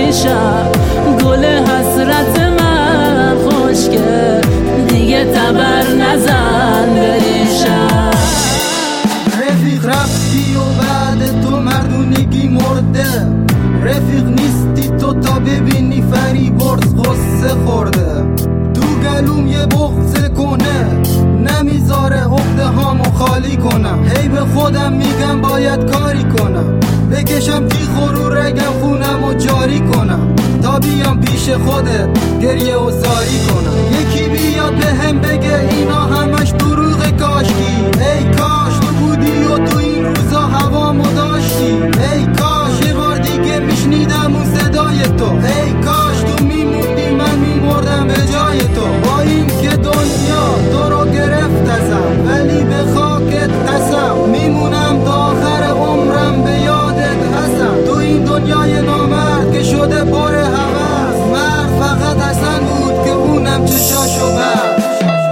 میشم. گل حسرت من خشکه دیگه تبر نزن بریشم. رفیق رفتی و بعد تو مردونگی مرده. رفیق نیستی تو تا ببینی فریبرز غصه خورده. تو گلوم یه بغض کنه نمیذاره عقده هامو خالی کنم. هی به خودم میگم باید کاری کنم، بکشم تیغ رو رگم خونم و جاری کنم تا بیام پیش خودت گریه و زاری کنم. یکی بیاد به هم بگه اینا همش دروغ کاشکی. ای کاش تو بودی و تو این روزا هوامو داشتی. ای کاش یه بار دیگه میشنیدم اون صدای تو. ای کاش تو میموندی من میمردم به جای تو. با این که دنیا تو رو گرفت ازم ولی به خاکت قسم میمونم تا آخر عمرم به یادت هستم. تو این دنیای نامرد که شده پر هوس، مرد فقط حسن بود که اونم چشاشو بست.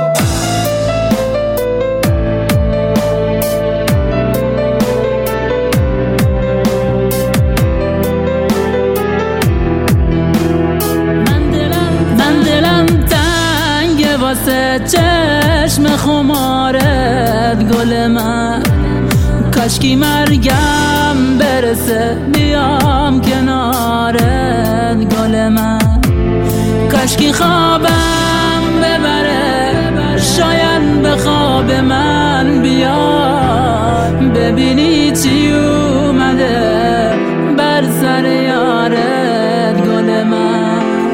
واسه چشم خمارت گل من، کاشکی مرگم برسه بیام کنارت گل من. کاشکی خوابم ببره شاید به خواب من بیاد، ببینی چی اومده بر سر یارت گل من.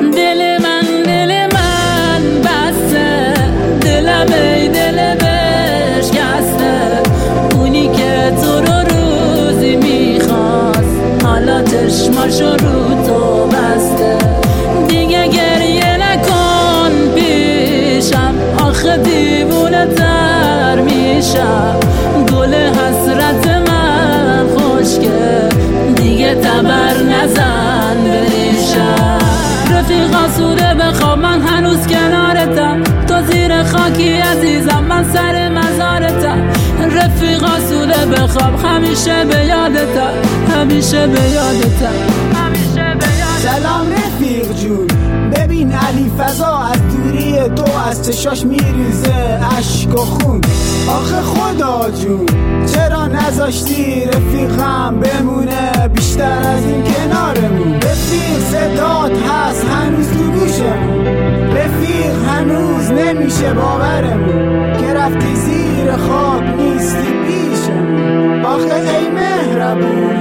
ای دل بشکسته اونی که تو رو روزی میخواست حالا چشماشو رو تو بسته. دیگه گریه نکن پیشم آخه دیوونه تر میشم. گل حسرت من خشکه دیگه تبر نزن بریشم. رفیق آسوده بخواب من هنوز کنارتم، تو زیر خاکی عزیزم من سر مزارتم. رفیق آسوده بخواب همیشه به یادتم، همیشه به یادتم، همیشه به یادتم. سلام رفیق جون، ببین علی فضا از دوری تو از چشاش میریزه اشک و خون. آخه خدا جون چرا نذاشتی رفیقم بمونه بیشتر از این کنارمون. رفیق صدات هست هنوز تو گوشمون، رفیق هنوز نمیشه باورمون که رفتی زیر خاک نیستی پیشمون. آخه ای مهربون